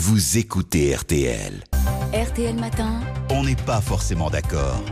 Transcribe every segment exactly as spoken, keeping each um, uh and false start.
vous écoutez R T L. R T L Matin. On n'est pas forcément d'accord.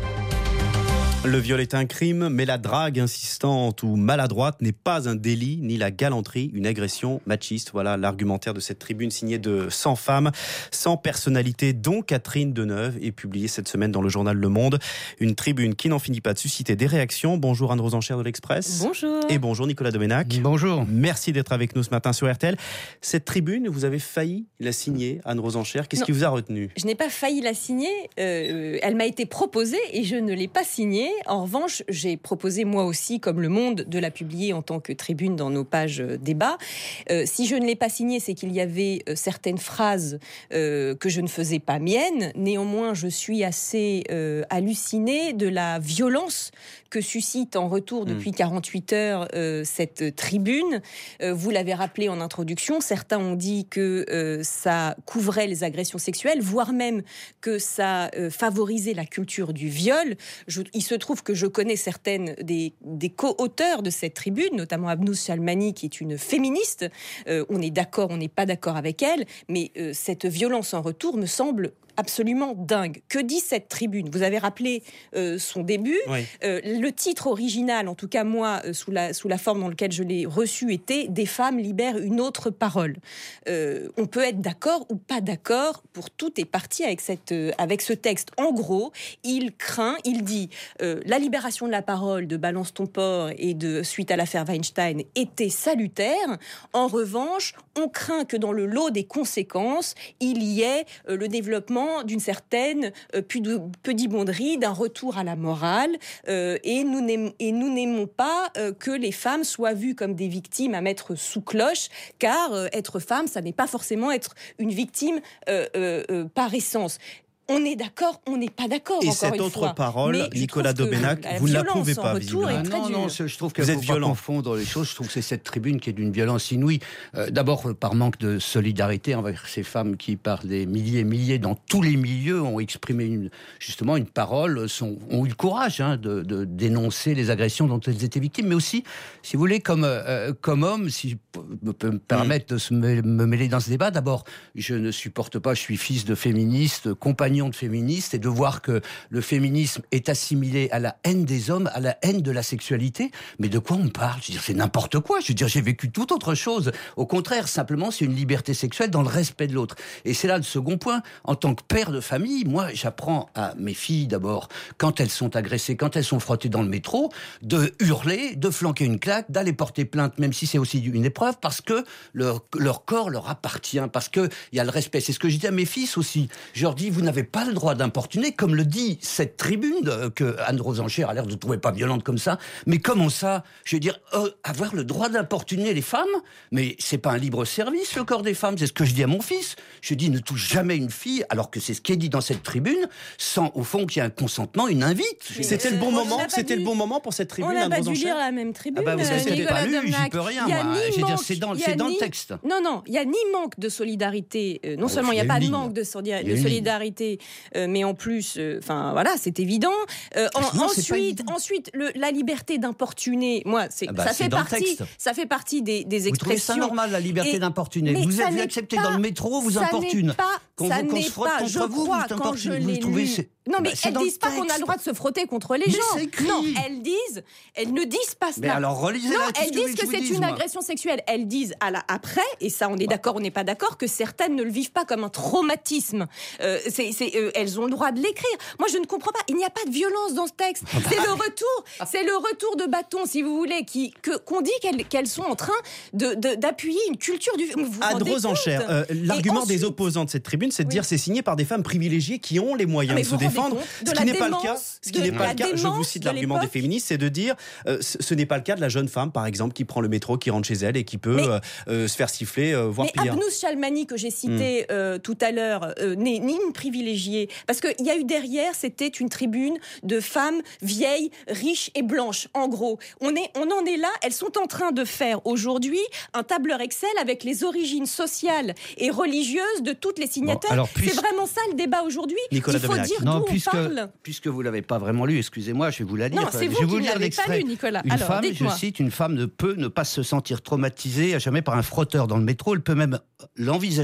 Le viol est un crime, mais la drague insistante ou maladroite n'est pas un délit, ni la galanterie, une agression machiste. Voilà l'argumentaire de cette tribune signée de cent femmes, cent personnalités, dont Catherine Deneuve, et publiée cette semaine dans le journal Le Monde. Une tribune qui n'en finit pas de susciter des réactions. Bonjour Anne-Rose Enchère de l'Express. Bonjour. Et bonjour Nicolas Domenac. Bonjour. Merci d'être avec nous ce matin sur R T L. Cette tribune, vous avez failli la signer, Anne-Rose Enchère. Qu'est-ce Non, qui vous a retenu ? Je n'ai pas failli la signer. Euh, elle m'a été proposée et je ne l'ai pas signée. En revanche, j'ai proposé moi aussi, comme Le Monde, de la publier en tant que tribune dans nos pages euh, débat. Euh, si je ne l'ai pas signée, c'est qu'il y avait euh, certaines phrases euh, que je ne faisais pas miennes. Néanmoins, je suis assez euh, hallucinée de la violence que suscite en retour depuis mmh. quarante-huit heures euh, cette tribune. Euh, vous l'avez rappelé en introduction, certains ont dit que euh, ça couvrait les agressions sexuelles, voire même que ça euh, favorisait la culture du viol. Je, il se trouve que je connais certaines des, des co-auteurs de cette tribune, notamment Abnous Shalmani, qui est une féministe. Euh, on est d'accord, on n'est pas d'accord avec elle, mais euh, cette violence en retour me semble absolument dingue. Que dit cette tribune ? Vous avez rappelé euh, son début. Oui. Euh, le titre original, en tout cas moi, euh, sous, la, sous la forme dans laquelle je l'ai reçu, était « Des femmes libèrent une autre parole ». Euh, on peut être d'accord ou pas d'accord pour toutes et parties avec, cette, euh, avec ce texte. En gros, il craint, il dit euh, « La libération de la parole de Balance ton porc et de suite à l'affaire Weinstein était salutaire. En revanche, on craint que dans le lot des conséquences, il y ait euh, le développement d'une certaine euh, pudibonderie, d'un retour à la morale, euh, et nous n'aimons, et nous n'aimons pas euh, que les femmes soient vues comme des victimes à mettre sous cloche, car euh, être femme, ça n'est pas forcément être une victime euh, euh, euh, par essence. On est d'accord, on n'est pas d'accord. Et encore cette une autre fois. parole, Mais Nicolas Domenac, vous ne l'approuvez pas, visiblement. Ah non, non, je trouve qu'il vous ne êtes faut violent. pas confondre les choses. Je trouve que c'est cette tribune qui est d'une violence inouïe. Euh, d'abord, par manque de solidarité envers ces femmes qui, par des milliers et milliers, dans tous les milieux, ont exprimé une, justement une parole, sont, ont eu le courage hein, de, de dénoncer les agressions dont elles étaient victimes. Mais aussi, si vous voulez, comme, euh, comme homme, si je peux me permettre de se me, me mêler dans ce débat, d'abord, je ne supporte pas, je suis fils de féministe, compagnon de féministe, et de voir que le féminisme est assimilé à la haine des hommes, à la haine de la sexualité. Mais de quoi on parle ? Je veux dire, c'est n'importe quoi. Je veux dire, j'ai vécu toute autre chose. Au contraire, simplement, c'est une liberté sexuelle dans le respect de l'autre. Et c'est là le second point. En tant que père de famille, moi, j'apprends à mes filles, d'abord, quand elles sont agressées, quand elles sont frottées dans le métro, de hurler, de flanquer une claque, d'aller porter plainte, même si c'est aussi une épreuve, parce que leur, leur corps leur appartient, parce qu'il y a le respect. C'est ce que je dis à mes fils aussi. Je leur dis, vous n'avez pas le droit d'importer, comme le dit cette tribune que Anne-Rose Enchère a l'air de trouver pas violente comme ça, mais comment ça, je veux dire, euh, avoir le droit d'importuner les femmes, mais c'est pas un libre service le corps des femmes, c'est ce que je dis à mon fils. Je dis ne touche jamais une fille, alors que c'est ce qui est dit dans cette tribune, sans au fond qu'il y ait un consentement, une invite. C'était le bon moment, c'était dû... le bon moment pour cette tribune. On n'a pas dû lire la même tribune. Ah bah vous n'avez pas lu, j'y peux rien. Moi. Je veux dire, c'est dans, c'est dans ni... le texte. Non, non, il y a ni manque de solidarité. Euh, non oh, seulement il n'y a, a pas de manque de, solida- de solidarité, euh, mais en plus, enfin euh, voilà, c'est évident. Euh, en, non, ensuite, ensuite, le, la liberté d'importuner. Moi, c'est, ah bah, ça, c'est fait partie, ça fait partie des, des expressions. Vous trouvez ça normal, la liberté et, d'importuner ? Vous avez accepté dans le métro, vous importune. Quand ça vous, n'est qu'on pas, je vous, crois, vous quand je l'ai lu... Non, mais bah, elles disent pas qu'on a le droit de se frotter contre les mais gens. Non, elles disent, elles ne disent pas cela. Mais alors relisez-la. Non, elles disent que, que c'est dise, une moi. agression sexuelle. Elles disent à la après, et ça on est d'accord, on n'est pas d'accord, que certaines ne le vivent pas comme un traumatisme. Euh, c'est, c'est, euh, elles ont le droit de l'écrire. Moi, je ne comprends pas. Il n'y a pas de violence dans ce texte. C'est le retour, c'est le retour de bâton, si vous voulez, qui que, qu'on dit qu'elles, qu'elles sont en train de, de d'appuyer une culture du. Anne-Rose Enchère, euh, l'argument ensuite, des opposants de cette tribune, c'est de oui. dire c'est signé par des femmes privilégiées qui ont les moyens ah, de se défendre. Ce qui n'est pas le cas. Ce qui n'est pas le cas. Je vous cite l'argument des féministes, c'est de dire euh, ce, ce n'est pas le cas de la jeune femme, par exemple, qui prend le métro, qui rentre chez elle et qui peut mais, euh, euh, se faire siffler, euh, voire mais pire. Abnous Shalmani que j'ai cité mm. euh, tout à l'heure euh, n'est ni une privilégiée, parce que il y a eu derrière, c'était une tribune de femmes vieilles, riches et blanches. En gros, on est, on en est là. Elles sont en train de faire aujourd'hui un tableur Excel avec les origines sociales et religieuses de toutes les signataires. Bon, alors, puisque... C'est vraiment ça le débat aujourd'hui. Nicolas il faut Domenac. dire non, d'où puisque, on parle. Puisque vous l'avez pas vraiment lu, excusez-moi, je vais vous la lire. Non, c'est vous je vais vous qui lire l'avez l'extrait. pas lu, Nicolas. Une Alors, femme, dites-moi. je cite, une femme ne peut ne pas se sentir traumatisée à jamais par un frotteur dans le métro. Elle peut même l'envisager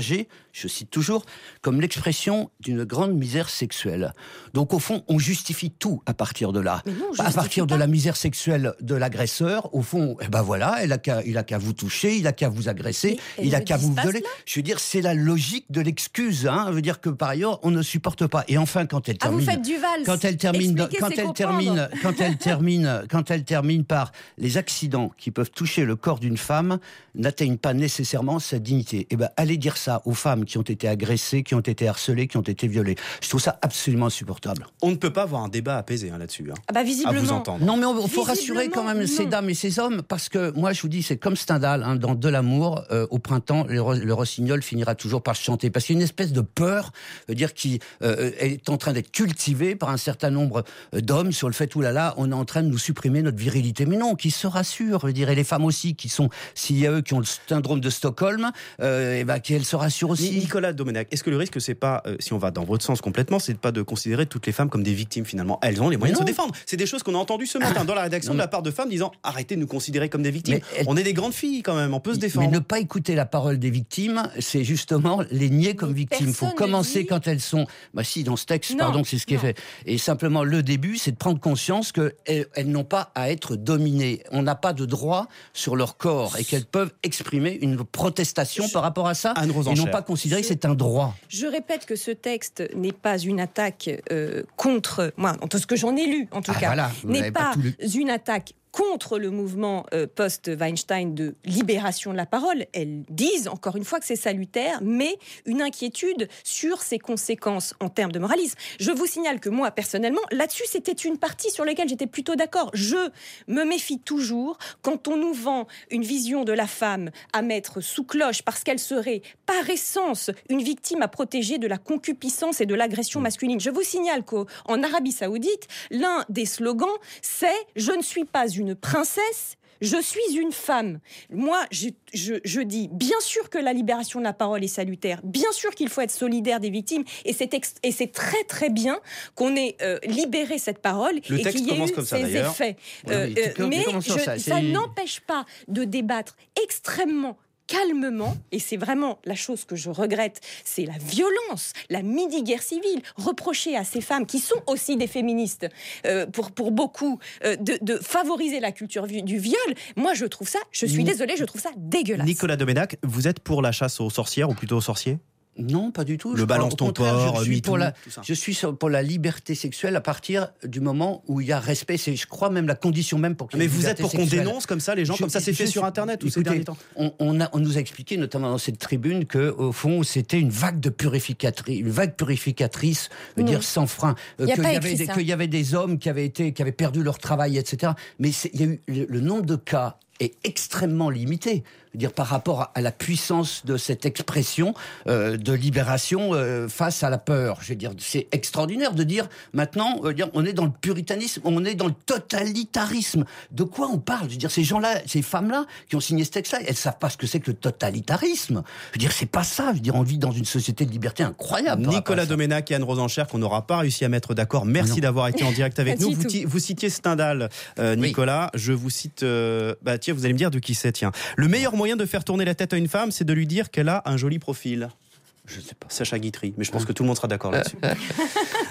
je cite toujours, comme l'expression d'une grande misère sexuelle. Donc au fond, on justifie tout à partir de là. Mais non, on à justifie partir pas. de la misère sexuelle de l'agresseur, au fond, eh ben voilà, il a qu'à, il a qu'à vous toucher, il a qu'à vous agresser, Mais il a elles qu'à ne vous disent pas violer. cela. Je veux dire, c'est la logique de l'excuse. Hein. Je veux dire que par ailleurs, on ne supporte pas. Et enfin, quand elle Ah, vous termine, faites du valse. quand elle termine, Expliquer, quand c'est elle comprendre. termine, quand elle termine, quand elle termine par les accidents qui peuvent toucher le corps d'une femme, n'atteignent pas nécessairement sa dignité. Eh ben, allez dire ça aux femmes qui ont été agressées, qui ont été harcelées, qui ont été violées. Je trouve ça absolument insupportable. On ne peut pas avoir un débat apaisé hein, là-dessus. Hein, Ah bah à visiblement. vous entendre. Non, mais il faut rassurer quand même ces non. dames et ces hommes, parce que moi, je vous dis, c'est comme Stendhal, hein, dans De l'amour, euh, au printemps, le, ro- le rossignol finira toujours par chanter, parce qu'il y a une espèce de peur, euh, dire qui euh, est en train d'être cultivée par un certain nombre euh, d'hommes sur le fait, oulala, on est en train de nous supprimer notre virilité. Mais non, qu'ils se rassurent, je dirais, les femmes aussi, qui sont, s'il y a eux qui ont le syndrome de Stockholm, euh, et ben, qu'elles se rassurent aussi. Nicolas Domenech, est-ce que le risque, c'est pas, euh, si on va dans votre sens complètement, c'est de pas de considérer toutes les femmes comme des victimes finalement? Elles ont les moyens de Mais se non. défendre. C'est des choses qu'on a entendues ce matin dans la rédaction Non, de mais- la part de femmes disant arrêtez de nous considérer comme des victimes. Mais elles- On est des grandes filles quand même, on peut se défendre. Mais ne pas écouter la parole des victimes, c'est justement les nier comme Mais victimes. Il faut personne ne commencer dit- quand elles sont... Bah si, dans ce texte, Non, pardon, c'est ce qui est non. fait. Et simplement, le début, c'est de prendre conscience qu'elles elles n'ont pas à être dominées. On n'a pas de droit sur leur corps et qu'elles peuvent exprimer une protestation par rapport à ça Anne et Rosencher. non pas considérer que c'est un droit. Je répète que ce texte n'est pas une attaque euh, contre, moi, en tout ce que j'en ai lu, en tout Ah, cas, voilà, vous n'est n'avez pas pas, tout lu. une attaque contre le mouvement euh, post-Weinstein de libération de la parole. Elles disent, encore une fois, que c'est salutaire, mais une inquiétude sur ses conséquences en termes de moralisme. Je vous signale que moi, personnellement, là-dessus, c'était une partie sur laquelle j'étais plutôt d'accord. Je me méfie toujours quand on nous vend une vision de la femme à mettre sous cloche parce qu'elle serait, par essence, une victime à protéger de la concupiscence et de l'agression masculine. Je vous signale qu'en Arabie Saoudite, l'un des slogans, c'est « Je ne suis pas une princesse ». Je suis une femme. Moi, je, je, je dis bien sûr que la libération de la parole est salutaire, bien sûr qu'il faut être solidaire des victimes, et c'est, ex, et c'est très très bien qu'on ait euh, libéré cette parole Le et texte qu'il y ait commence eu comme ça, ces d'ailleurs. effets. Oui, Euh, oui, euh, comment- mais comment ça, je- ça, ça c'est- n'empêche pas de débattre extrêmement calmement, et c'est vraiment la chose que je regrette, c'est la violence, la midi-guerre civile, reprocher à ces femmes, qui sont aussi des féministes, euh, pour, pour beaucoup, euh, de, de favoriser la culture vi- du viol. Moi, je trouve ça, je suis Ni- désolée, je trouve ça dégueulasse. Nicolas Domenech, vous êtes pour la chasse aux sorcières ou plutôt aux sorciers? Non, pas du tout. Le Je crois, balance au ton contraire, porc, je suis MeToo, pour la, tout ça. je suis sur- pour la liberté sexuelle à partir du moment où il y a respect. C'est, je crois, même la condition même pour qu'il y ait Mais une vous êtes liberté pour qu'on sexuelle. dénonce comme ça les gens, Je- comme ça c'est fait je sur suis- Internet ou ces Écoutez, derniers temps? on, on, a, on nous a expliqué, notamment dans cette tribune, que au fond, c'était une vague de purificatrice, une vague purificatrice, je veux Non. dire sans frein, euh, Il y a qu'il pas y écrit avait des, ça. qu'il y avait des hommes qui avaient été, qui avaient perdu leur travail, et cetera. Mais c'est- il y a eu le, le nombre de cas est extrêmement limité. Je veux dire, par rapport à, à la puissance de cette expression euh, de libération euh, face à la peur. Je veux dire, c'est extraordinaire de dire maintenant, euh, dire, on est dans le puritanisme, on est dans le totalitarisme. De quoi on parle? Je veux dire, ces gens-là, ces femmes-là qui ont signé ce texte-là, elles savent pas ce que c'est que le totalitarisme. Je veux dire, c'est pas ça. Je veux dire, on vit dans une société de liberté incroyable. par rapport Nicolas à ça. Domenech et Anne Rosencher qu'on n'aura pas réussi à mettre d'accord. Merci Non. d'avoir été en direct avec Pas nous. du Vous, tout. ti- vous citiez Stendhal, euh, Oui. Nicolas. Je vous cite. euh, bah tiens, vous allez me dire de qui c'est. Tiens, le meilleur moyen de faire tourner la tête à une femme, c'est de lui dire qu'elle a un joli profil. Je sais pas. Sacha Guitry. Mais je pense que tout le monde sera d'accord là-dessus.